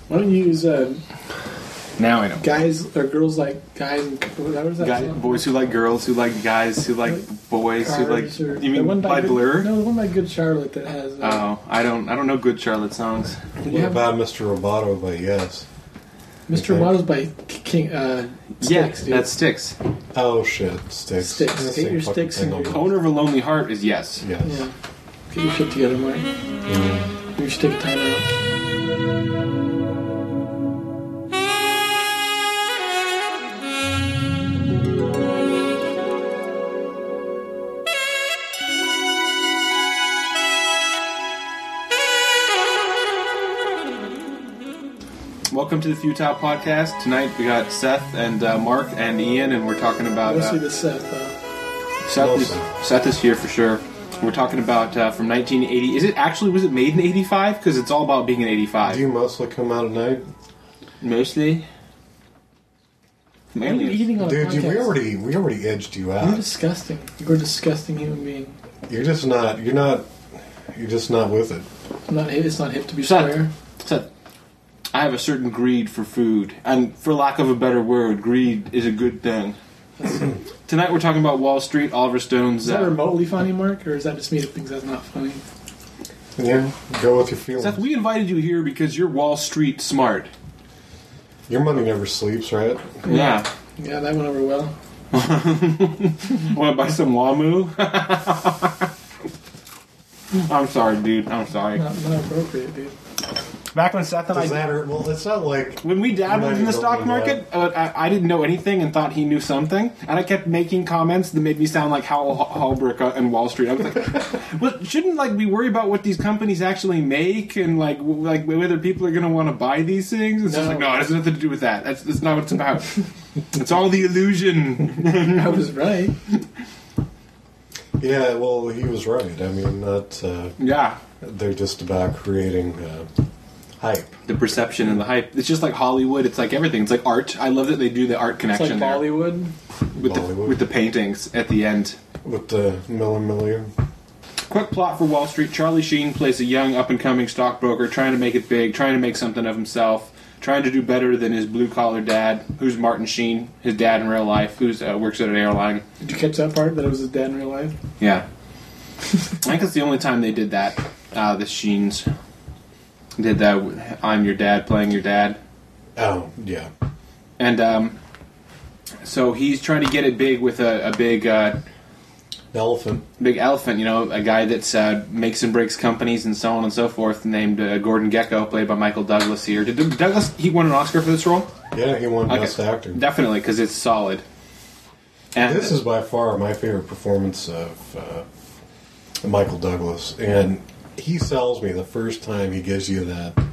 Why don't you use Now I know. guys or girls like guys? And what was that song? Boys who like girls, who like guys, who like boys, who like. Cars or- You mean the one by Blur? No, the one by Good Charlotte that has. Oh, I don't know Good Charlotte songs. you What have about Mr. Roboto by Yes? Mr. Okay. Roboto's by King. Styx, dude. That's Styx. Oh shit, Sticks. Sticks. It's the Get same your fucking sticks in thing here. on- Owner of a Lonely Heart is Yes. Yes. Yeah. Get your shit together, Mike. You should take a time out. Welcome to the Futile Podcast. Tonight we got Seth and Mark and Ian, and we're talking about Mostly the Seth, though. Seth is here for sure. We're talking about from 1980. Was it made in 85? Because it's all about being in 85. Do you mostly come out at night? Mostly. Why are you eating on a Dude, podcast? we already edged you You're out. disgusting. You're a disgusting human being. You're just not with it. It's not hip to be Seth. square. Seth, I have a certain greed for food, and for lack of a better word, greed is a good thing. Tonight we're talking about Wall Street, Oliver Stone's. Is that remotely funny, Mark, or is that just me that thinks that's not funny? Yeah, go with your feelings. Seth, we invited you here because you're Wall Street smart. Your money never sleeps, right? Yeah. Yeah, that went over well. Want to buy some Wamu? I'm sorry, dude. I'm sorry. Not appropriate, dude. Back when Seth and Does that hurt? Well, it's not like when we dabbled in the stock Money don't market, I didn't know anything and thought he knew something, and I kept making comments that made me sound like Howell Holbrook and Wall Street. I was like, "Well, shouldn't we worry about what these companies actually make and like whether people are going to want to buy these things?" It's just like, no, it has nothing to do with that. That's not what it's about. It's all the illusion. I was right. Yeah, well, he was right. I mean, not. Yeah, They're just about creating hype. the perception and the hype. It's just like Hollywood. It's like everything. It's like art. I love that they do the art It's connection like there Bollywood. with the paintings at the end. With the million. Quick plot for Wall Street. Charlie Sheen plays a young, up-and-coming stockbroker trying to make it big, trying to make something of himself, trying to do better than his blue-collar dad, who's Martin Sheen, his dad in real life, who works at an airline. Did you catch that part? That it was his dad in real life? Yeah. I think it's the only time they did that, the Sheens. Did that, I'm your dad playing your dad. Oh, yeah. And so he's trying to get it big with a big Elephant. elephant, a guy that makes and breaks companies and so on and so forth, named Gordon Gekko, played by Michael Douglas here. Did Douglas, he won an Oscar for this role? Yeah, he won Okay. Best Actor. Definitely, because it's solid. And This is by far my favorite performance of Michael Douglas, and he sells me the first time he gives you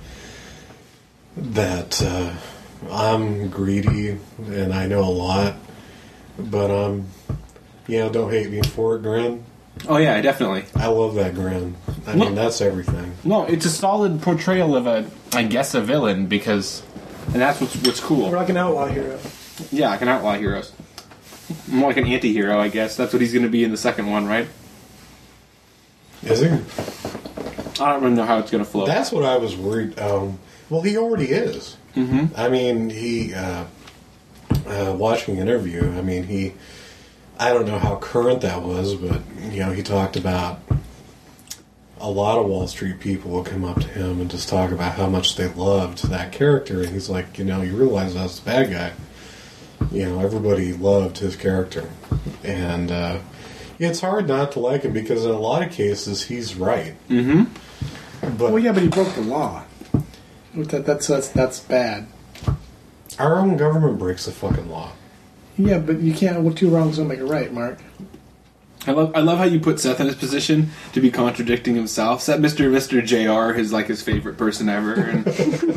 that I'm greedy and I know a lot, but don't hate me for it grin. oh yeah, definitely. I love that grin. I mean, that's everything. No, it's a solid portrayal of a villain and that's what's cool. We're like an outlaw hero. Yeah, like an outlaw hero. More like an anti-hero, I guess. That's what he's going to be in the second one, right? Is he? I don't really know how it's going to flow. That's what I was worried. Well, he already is. Mm-hmm. I mean, he watching an interview. I mean, I don't know how current that was, but he talked about a lot of Wall Street people will come up to him and just talk about how much they loved that character, and he's like, you realize that's the bad guy. Everybody loved his character, and it's hard not to like him because in a lot of cases he's right. Mm-hmm. But Well, yeah, but he broke the law. That's bad. our own government breaks the fucking law. Yeah, but you can't. Well, two wrongs don't make it right, Mark. I love how you put Seth in his position to be contradicting himself. Seth, Mr. JR is like his favorite person ever. And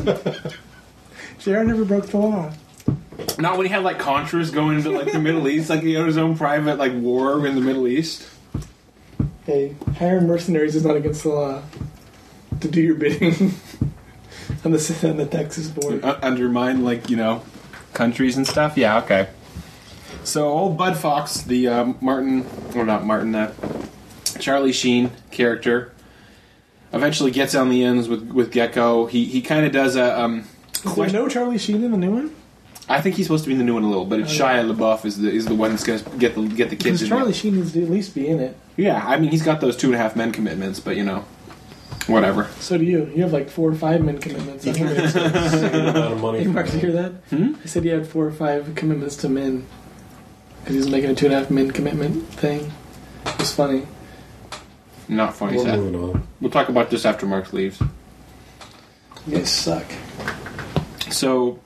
JR never broke the law. not when he had like Contras going into like the Middle East, like he had his own private like war in the Middle East. Hey, hiring mercenaries is not against the law. To do your bidding on the Texas border. Undermine countries and stuff. Yeah, okay. So old Bud Fox, the Charlie Sheen character, eventually gets on the ends with Gekko. He kind of does Is there no Charlie Sheen in the new one? I think he's supposed to be in the new one a little, but it's Shia LaBeouf is the one that's going to get the kids Because in Charlie there. Sheen needs to at least be in it. Yeah, I mean, he's got those 2.5 Men commitments, but, whatever. So do you. You have like 4 or 5 men commitments. He makes an insane amount of money. Hey, Mark, did you hear that? I said he had 4 or 5 commitments to men. Because he was making a 2.5 men commitment thing. It was funny. Not funny, We're Seth. moving on. We'll talk about this after Mark leaves. You guys suck. So,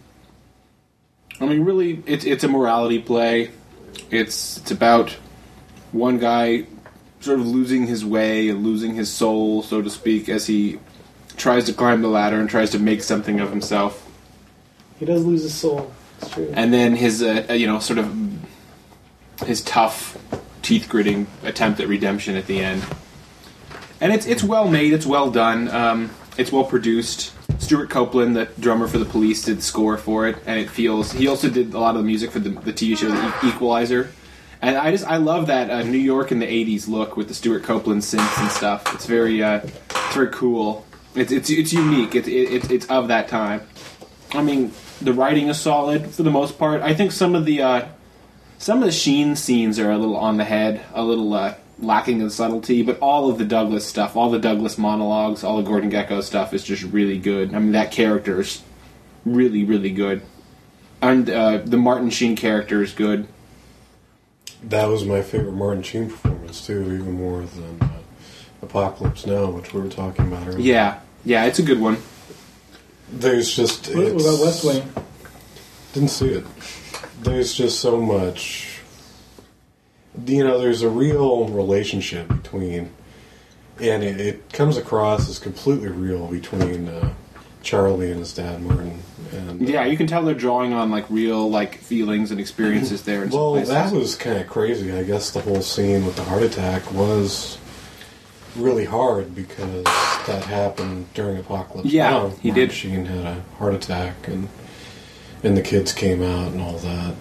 I mean, really, it's a morality play. It's about one guy sort of losing his way and losing his soul, so to speak, as he tries to climb the ladder and tries to make something of himself. He does lose his soul. It's true. And then his, sort of his tough, teeth-gritting attempt at redemption at the end. And it's well made. It's well done. It's well produced. Stuart Copeland, the drummer for the Police, did the score for it, and he also did a lot of the music for the TV show The Equalizer. And I love that New York in the '80s look with the Stuart Copeland synths and stuff. It's very cool. It's unique. It's of that time. I mean, the writing is solid for the most part. I think some of the Sheen scenes are a little on the head, a little lacking in subtlety, but all of the Douglas stuff, all the Douglas monologues, all the Gordon Gekko stuff is just really good. I mean, that character is really, really good. And the Martin Sheen character is good. That was my favorite Martin Sheen performance, too, even more than Apocalypse Now, which we were talking about earlier. Yeah, it's a good one. There's just... What about West Wing? Didn't see it. There's just so much... there's a real relationship between... And it comes across as completely real between Charlie and his dad, Martin. And, Yeah, you can tell they're drawing on real feelings and experiences there. In some well, places. that was kind of crazy. I guess the whole scene with the heart attack was really hard because that happened during Apocalypse Yeah, Now. he Martin did. Sheen had a heart attack, and the kids came out and all that.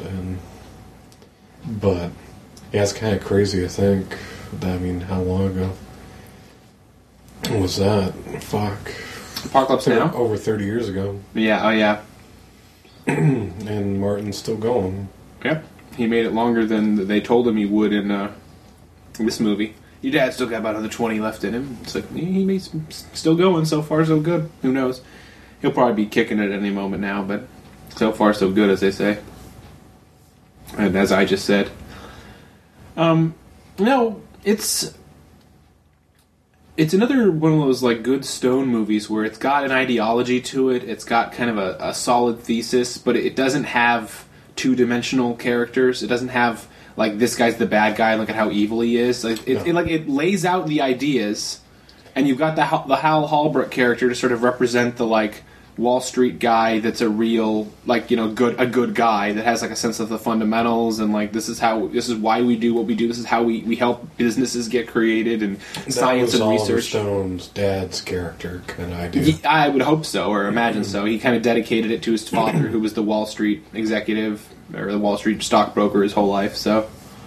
But yeah, it's kind of crazy to think. I mean, how long ago was that? Fuck. Apocalypse Now? Over 30 years ago. Yeah, oh yeah. And Martin's still going. Yep. He made it longer than they told him he would in this movie. Your dad still got about another 20 left in him. It's like, he may still going. So far, so good. Who knows? He'll probably be kicking it at any moment now, but so far, so good, as they say. And as I just said. No, it's another one of those good Stone movies where it's got an ideology to it. It's got kind of a solid thesis, but it doesn't have two-dimensional characters. It doesn't have this guy's the bad guy. Look at how evil he is. It lays out the ideas, and you've got the Hal Holbrook character to sort of represent the Wall Street guy that's a real good guy that has a sense of the fundamentals and this is why we do what we do. This is how we help businesses get created and science and Oliver research. Stone's dad's character kind of idea. I would hope so, or imagine so. He kind of dedicated it to his father, who was the Wall Street executive or the Wall Street stockbroker his whole life. So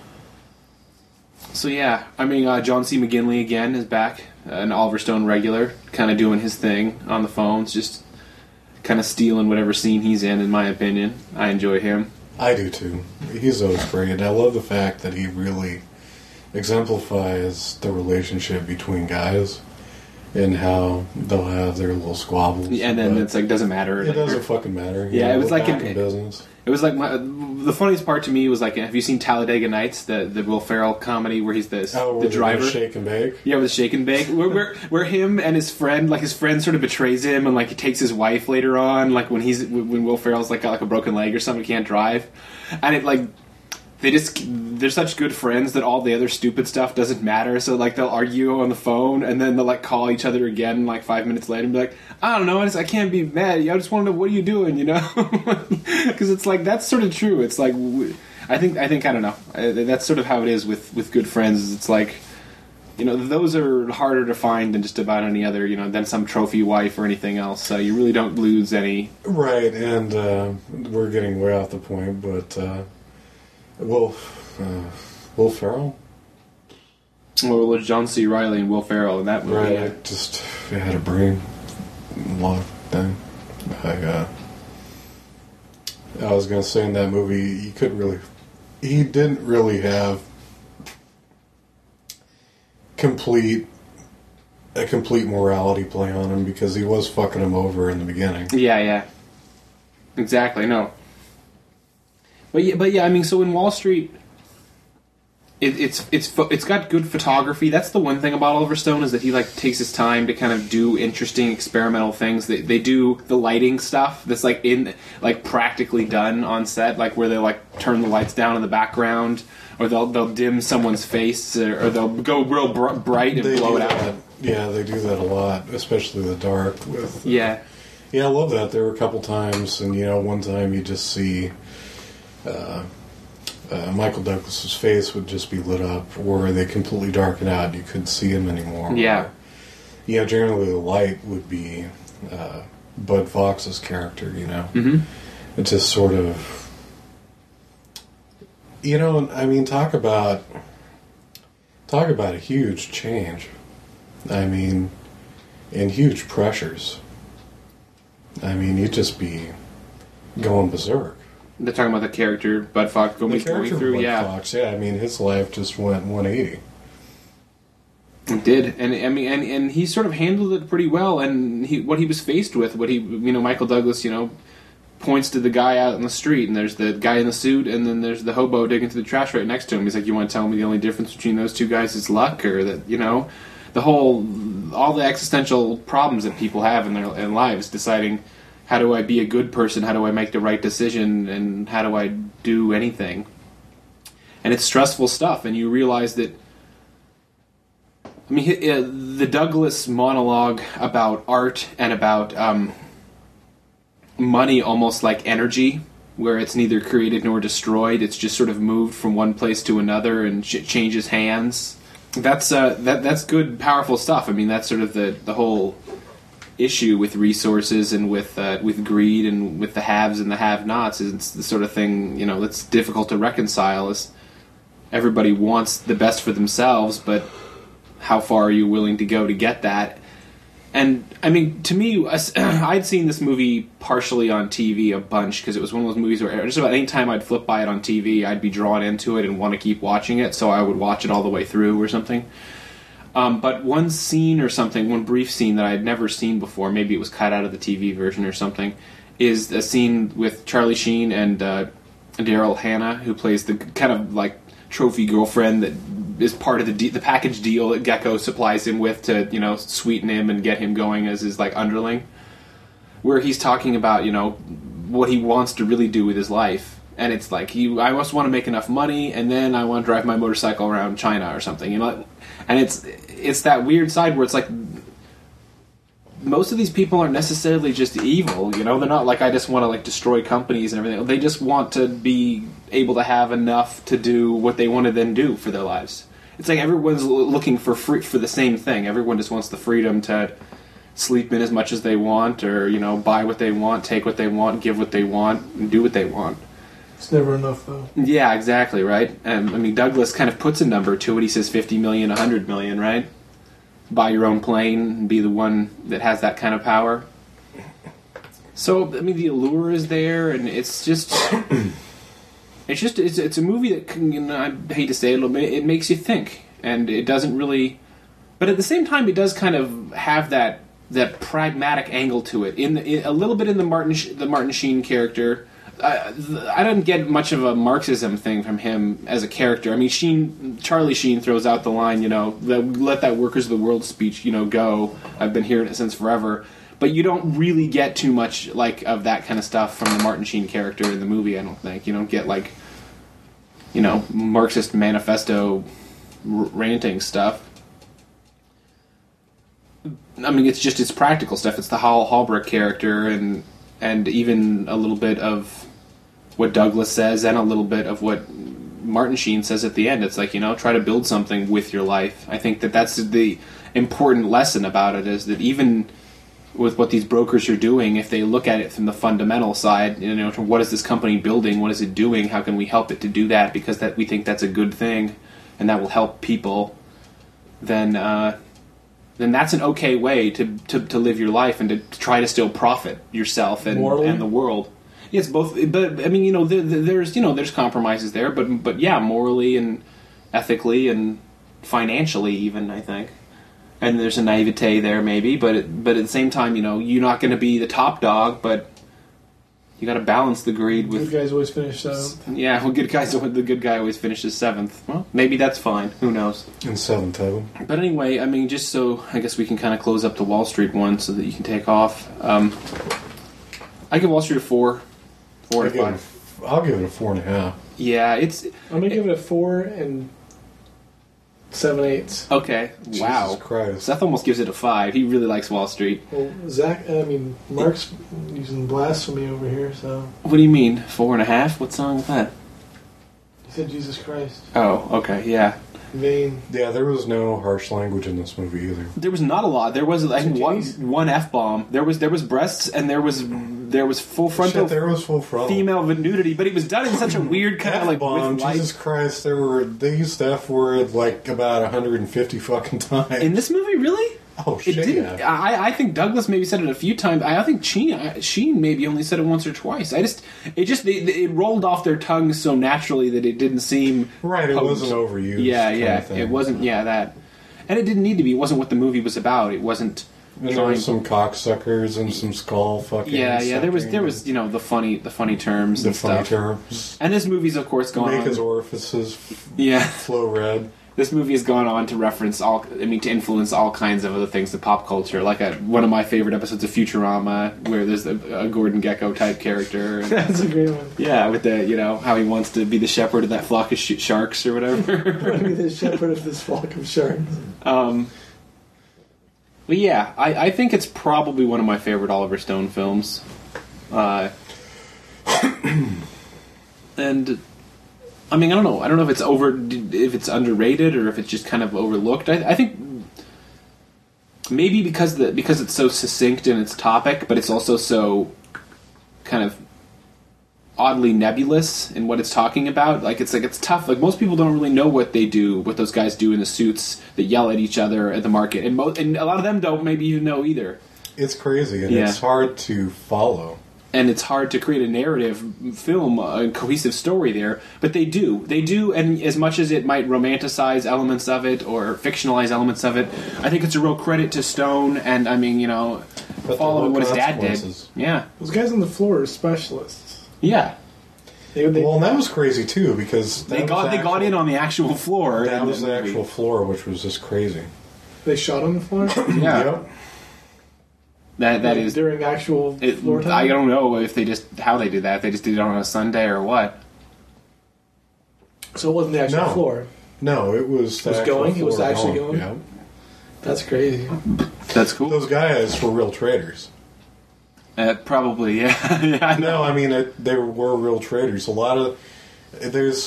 yeah, I mean, John C. McGinley again is back, an Oliver Stone regular, kind of doing his thing on the phones, just kind of stealing whatever scene he's in my opinion. I enjoy him. I do too. He's always great. And I love the fact that he really exemplifies the relationship between guys and how they'll have their little squabbles. And then it's doesn't matter. It doesn't fucking matter. Yeah, it was back in business. It was the funniest part to me was have you seen Talladega Nights, the Will Ferrell comedy where he's the driver? Shake and bake. Yeah, with Shake and Bake, where him and his friend, his friend sort of betrays him, and he takes his wife later on, when Will Ferrell's got a broken leg or something, can't drive, and they're such good friends that all the other stupid stuff doesn't matter. So they'll argue on the phone, and then they'll call each other again 5 minutes later and be like, I don't know, I can't be mad. I just want to know, what are you doing, Because it's that's sort of true. It's I think I don't know. That's sort of how it is with good friends. It's those are harder to find than just about any other, than some trophy wife or anything else. So you really don't lose any. Right, and we're getting way off the point, but Will Ferrell? Well, it was John C. Reilly and Will Ferrell in that movie. Right, I had a brain lock thing. I was going to say in that movie, he didn't really have a complete morality play on him because he was fucking him over in the beginning. Yeah. Exactly, no. But yeah, I mean, so in Wall Street, it's got good photography. That's the one thing about Oliver Stone, is that he like takes his time to kind of do interesting experimental things. They do the lighting stuff that's like practically done on set, like where they like turn the lights down in the background, or they'll dim someone's face, or they'll go real bright and blow it out. Yeah, they do that a lot, especially the dark. Yeah, I love that. There were a couple times, and one time you just see. Michael Douglas's face would just be lit up, or they completely darken out. You couldn't see him anymore. Yeah. Or, generally the light would be Bud Fox's character. Mm-hmm. It just sort of, I mean, talk about a huge change. I mean, and huge pressures. I mean, you'd just be going berserk. They're talking about the character Bud Fox going through. Bud Fox, yeah. I mean, his life just went 180. It did, and I mean, and he sort of handled it pretty well. And what he was faced with, Michael Douglas, points to the guy out in the street, and there's the guy in the suit, and then there's the hobo digging through the trash right next to him. He's like, "You want to tell me the only difference between those two guys is luck, or that all the existential problems that people have in their lives, deciding." How do I be a good person? How do I make the right decision? And how do I do anything? And it's stressful stuff. And you realize that, I mean, the Douglas monologue about art and about money, almost like energy, where it's neither created nor destroyed. It's just sort of moved from one place to another and changes hands. That's good, powerful stuff. I mean, that's sort of the whole issue with resources and with greed and with the haves and the have-nots. It's the sort of thing that's difficult to reconcile. Is everybody wants the best for themselves, but how far are you willing to go to get that? And I mean, to me, I'd seen this movie partially on TV a bunch, because it was one of those movies where just about any time I'd flip by it on TV, I'd be drawn into it and want to keep watching it, so I would watch it all the way through or something. But one scene or something, one brief scene that I had never seen before, maybe it was cut out of the TV version or something, is a scene with Charlie Sheen and Daryl Hannah, who plays the kind of like trophy girlfriend that is part of the package deal that Gecko supplies him with to sweeten him and get him going as his like underling, where he's talking about what he wants to really do with his life. And it's like, I just want to make enough money, and then I want to drive my motorcycle around China or something, And it's that weird side where it's like, most of these people aren't necessarily just evil, They're not like, I just want to like destroy companies and everything. They just want to be able to have enough to do what they want to then do for their lives. It's like everyone's looking for the same thing. Everyone just wants the freedom to sleep in as much as they want, or buy what they want, take what they want, give what they want, and do what they want. It's never enough, though. Yeah, exactly, right? And I mean, Douglas kind of puts a number to it. He says 50 million, 100 million, right? Buy your own plane and be the one that has that kind of power. So, I mean, the allure is there, and it's just... it's a movie that, I hate to say it a little bit, it makes you think. And it doesn't really... But at the same time, it does kind of have that pragmatic angle to it. A little bit in the Martin Sheen character... I don't get much of a Marxism thing from him as a character. I mean, Charlie Sheen throws out the line, let that workers of the world speech, go. I've been hearing it since forever. But you don't really get too much of that kind of stuff from the Martin Sheen character in the movie, I don't think. You don't get Marxist manifesto ranting stuff. I mean, it's practical stuff. It's the Hal Holbrook character and even a little bit of what Douglas says and a little bit of what Martin Sheen says at the end. It's like, try to build something with your life. I think that's the important lesson about it, is that even with what these brokers are doing, if they look at it from the fundamental side, what is this company building? What is it doing? How can we help it to do that? Because we think that's a good thing and that will help people, then that's an okay way to live your life and to try to still profit yourself and the world. It's both, but I mean, there's compromises there, but yeah, morally and ethically and financially, even I think, and there's a naivete there maybe, but at the same time, you're not going to be the top dog, but you got to balance the greed with. Good guys always finish seventh. Yeah, well, the good guy always finishes seventh. Well, maybe that's fine. Who knows? In seventh heaven. But anyway, I mean, just so I guess we can kind of close up the Wall Street one, so that you can take off. I give Wall Street a 4 out of 5. I'll give it a 4.5. Yeah, I'm gonna give it a 4 and 7/8. okay. Wow, Jesus Christ. Seth almost gives it a 5. He really likes Wall Street. Well, Mark's using blasphemy over here, so. What do you mean 4.5? What's wrong with that? He said Jesus Christ. Oh, okay, yeah. Vain. Yeah, there was no harsh language in this movie either. There was not a lot. There was, I think, one F-bomb. There was breasts, and there was full frontal. Shit, there was full frontal. Female nudity, but it was done in such a weird kind of like F-bomb, with light. Jesus Christ, they used the F word like about 150 fucking times. In this movie, really? Oh shit! It didn't. Yeah. I think Douglas maybe said it a few times. I think Sheen maybe only said it once or twice. It rolled off their tongues so naturally that it didn't seem Right. It wasn't overused. Yeah, kind yeah. of thing. It wasn't. Yeah, that. And it didn't need to be. It wasn't what the movie was about. It wasn't. And there were some cocksuckers and some skull fucking. Yeah. There was sucking, the funny terms the and funny stuff. terms. And this movie's of course gone Make on. his orifices Yeah. flow red. This movie has gone on to reference to influence all kinds of other things, the pop culture. Like one of my favorite episodes of Futurama, where there's a Gordon Gekko type character. And, That's a great one. yeah, with the how he wants to be the shepherd of that flock of sharks or whatever. Be the shepherd of this flock of sharks. But yeah, I think it's probably one of my favorite Oliver Stone films. And I mean, I don't know. I don't know if it's underrated or if it's just kind of overlooked. I think maybe because it's so succinct in its topic, but it's also so kind of oddly nebulous in what it's talking about. It's tough. Like most people don't really know what those guys do in the suits that yell at each other at the market, and a lot of them don't maybe even know either. It's crazy, and Yeah. it's hard to follow. And it's hard to create a narrative film, a cohesive story there, but they do, and as much as it might romanticize elements of it or fictionalize elements of it, I think it's a real credit to Stone, and I mean, But following there what were his dad did. consequences. Yeah. Those guys on the floor are specialists. Yeah. They Well, and that was crazy too because They got in on the actual floor. That in was the movie. actual floor, which was just crazy. they shot on the floor Yeah. Yep. That is. during actual floor time. I don't know if how they did that. If they just did it on a Sunday or what. So it wasn't the actual No. floor. No, it was. The was actual going? It was floor actually going? Yeah. That's crazy. That's cool. Those guys were real traders. Probably, yeah. Yeah. No, I mean they were real traders. A lot of there's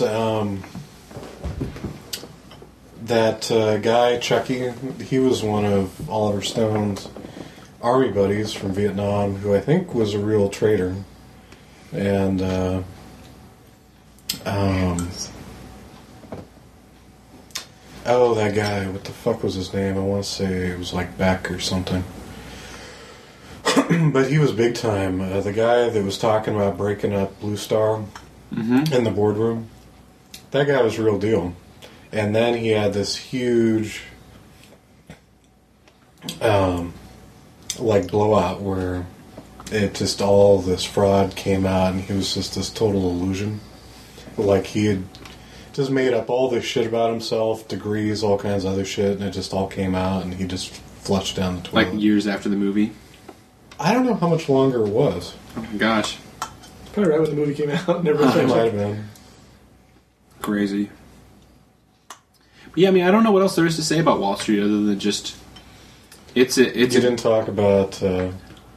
that guy Chucky. He was one of Oliver Stone's army buddies from Vietnam, who I think was a real trader. And that guy. What the fuck was his name? I want to say it was like Beck or something. But he was big time. The guy that was talking about breaking up Blue Star in the boardroom, that guy was real deal. And then he had this huge, blowout where it just all this fraud came out, and he was just this total illusion. Like he had just made up all this shit about himself, degrees, all kinds of other shit, and it just all came out, and he just flushed down the toilet. Like years after the movie. I don't know how much longer it was. Oh my gosh. Probably right when the movie came out. Never It might have been. Crazy. But yeah, I mean, I don't know what else there is to say about Wall Street other than just You didn't talk about the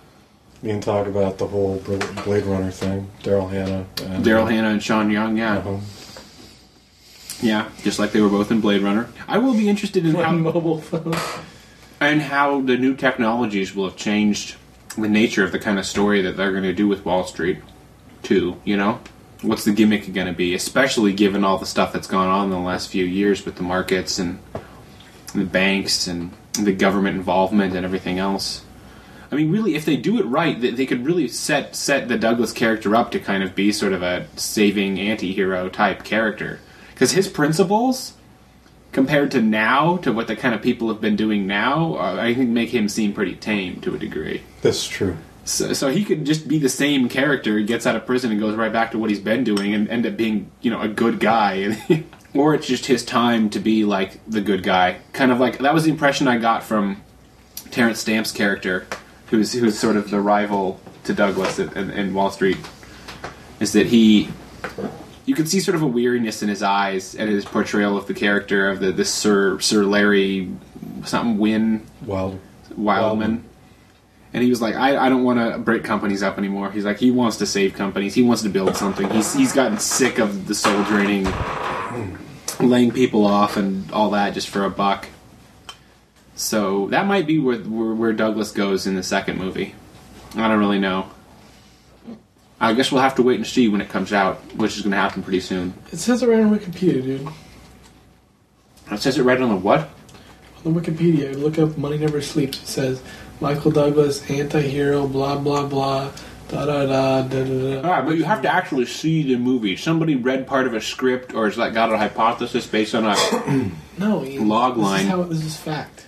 whole Blade Runner thing. Daryl Hannah. Daryl Hannah and Sean Young, yeah. Uh-huh. Yeah, just like they were both in Blade Runner. I will be interested in On mobile phone. how the new technologies will have changed the nature of the kind of story that they're going to do with Wall Street, too, What's the gimmick going to be, especially given all the stuff that's gone on in the last few years with the markets and the banks and the government involvement and everything else. I mean, really, if they do it right, they could really set the Douglas character up to kind of be sort of a saving anti-hero type character. Because his principles, compared to now, to what the kind of people have been doing now, I think make him seem pretty tame to a degree. That's true. So he could just be the same character. He gets out of prison and goes right back to what he's been doing and end up being, a good guy. Or it's just his time to be, like, the good guy. Kind of like, that was the impression I got from Terrence Stamp's character, who's sort of the rival to Douglas in Wall Street, is that you could see sort of a weariness in his eyes and his portrayal of the character of the Sir Larry something Wildman. And he was like, I don't want to break companies up anymore. He's like, he wants to save companies. He wants to build something. He's gotten sick of the soul draining, laying people off and all that just for a buck. So that might be where Douglas goes in the second movie. I don't really know. I guess we'll have to wait and see when it comes out, which is going to happen pretty soon. It says it right on Wikipedia, dude. It says it right on the what? On the Wikipedia. Look up Money Never Sleeps. It says, Michael Douglas, anti-hero, blah, blah, blah, da-da-da, da-da-da. Alright, but you have to actually see the movie. Somebody read part of a script or has got a hypothesis based on a no, Ian, log line. This is fact.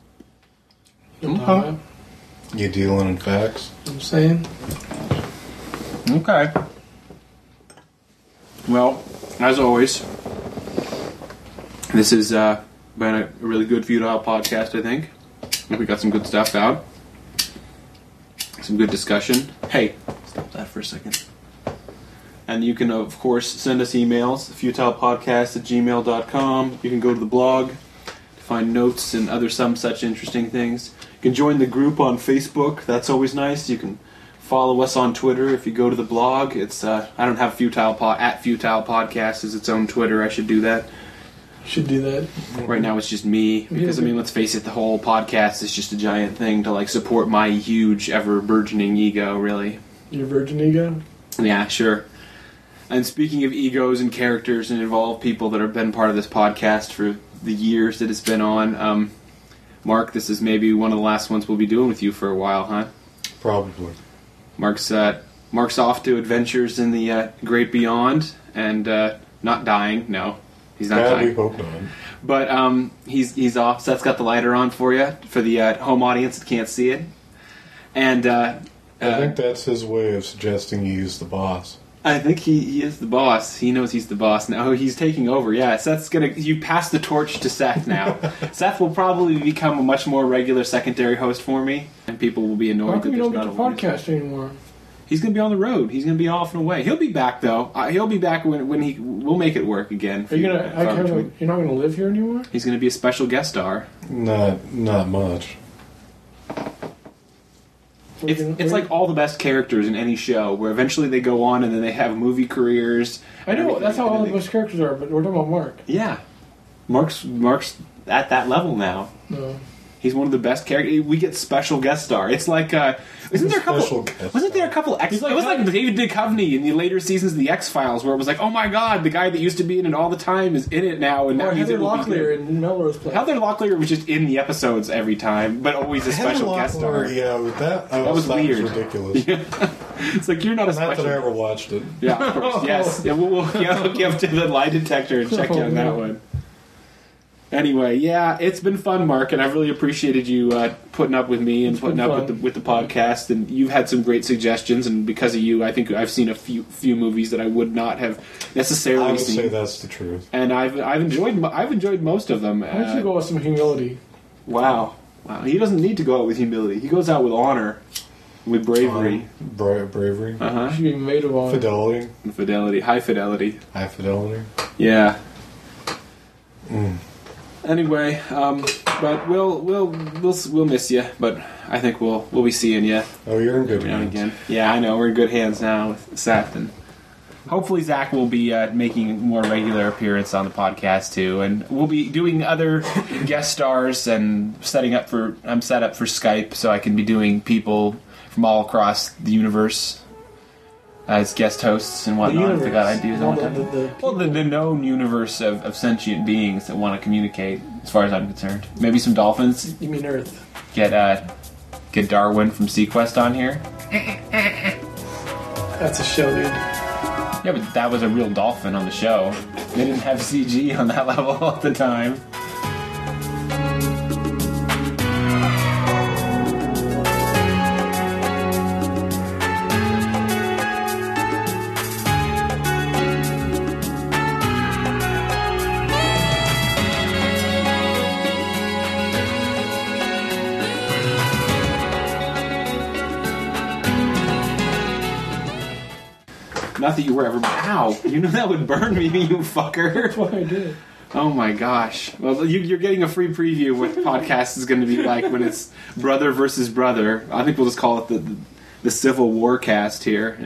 Okay. You dealing in facts? You know what I'm saying? Okay. Well, as always, this has been a really good Futile podcast, I think. We got some good stuff out. Some good discussion. Hey, stop that for a second. And you can, of course, send us emails, futilepodcast@gmail.com. You can go to the blog to find notes and some such interesting things. You can join the group on Facebook. That's always nice. You can follow us on Twitter if you go to the blog. It's I don't have Futile Podcast as its own Twitter. I should do that. Should do that. Right now it's just me, because, let's face it, the whole podcast is just a giant thing to, support my huge, ever-burgeoning ego, really. Your virgin ego? Yeah, sure. And speaking of egos and characters and involved people that have been part of this podcast for the years that it's been on, Mark, this is maybe one of the last ones we'll be doing with you for a while, huh? Probably. Mark's off to adventures in the great beyond, and not dying, no. He's not dying. We hope not. But he's off. Seth's got the lighter on for you, for the home audience that can't see it. And I think that's his way of suggesting he's the boss. I think he is the boss. He knows he's the boss now. He's taking over. Yeah, you pass the torch to Seth now. Seth will probably become a much more regular secondary host for me, and people will be annoyed. How come you don't get the podcast anymore? He's going to be on the road. He's going to be off and away. He'll be back, though. He'll be back we'll make it work again. You're not going to live here anymore? He's going to be a special guest star. Not much. It's like all the best characters in any show, where eventually they go on and then they have movie careers. I know, that's how all the best characters are, but we're talking about Mark. Yeah. Mark's at that level now. No. He's one of the best characters. We get special guest star. It's like, wasn't there a couple X? It was like David Duchovny in the later seasons of the X Files, where it was like, oh my god, the guy that used to be in it all the time is in it now, and now he's Heather Locklear in Melrose Place. Heather Locklear was just in the episodes every time, but always a special guest star. Yeah, that was weird. Was ridiculous. Yeah. It's like, you're not a special. Not that I ever watched it. Yeah, of course. Yes. Yeah, we'll hook you up to the lie detector and check you on that one. Anyway, yeah, it's been fun, Mark, and I've really appreciated you putting up with me and putting up with the podcast. And you've had some great suggestions, and because of you, I think I've seen a few movies that I would not have necessarily seen. I would say that's the truth. And I've enjoyed most of them. Why don't you go with some humility? Wow. He doesn't need to go out with humility. He goes out with honor, with bravery. Bravery. You should be made of honor. Fidelity. High fidelity. High fidelity. Yeah. Anyway, but we'll miss you. But I think we'll be seeing you. Oh, you're in good hands. Again. Yeah, I know, we're in good hands now with Seth, and hopefully Zach will be making a more regular appearance on the podcast too, and we'll be doing other guest stars and I'm set up for Skype, so I can be doing people from all across the universe as guest hosts and whatnot. If they got ideas on the known universe of sentient beings that want to communicate, as far as I'm concerned. Maybe some dolphins. You mean Earth? Get get Darwin from Sequest on here. That's a show, dude. Yeah, but that was a real dolphin on the show. They didn't have CG on that level at the time. Not that you were ever... Ow! You knew that would burn me, you fucker. That's what I did. Oh my gosh. Well, you're getting a free preview of what the podcast is going to be like when it's brother versus brother. I think we'll just call it the Civil War cast here.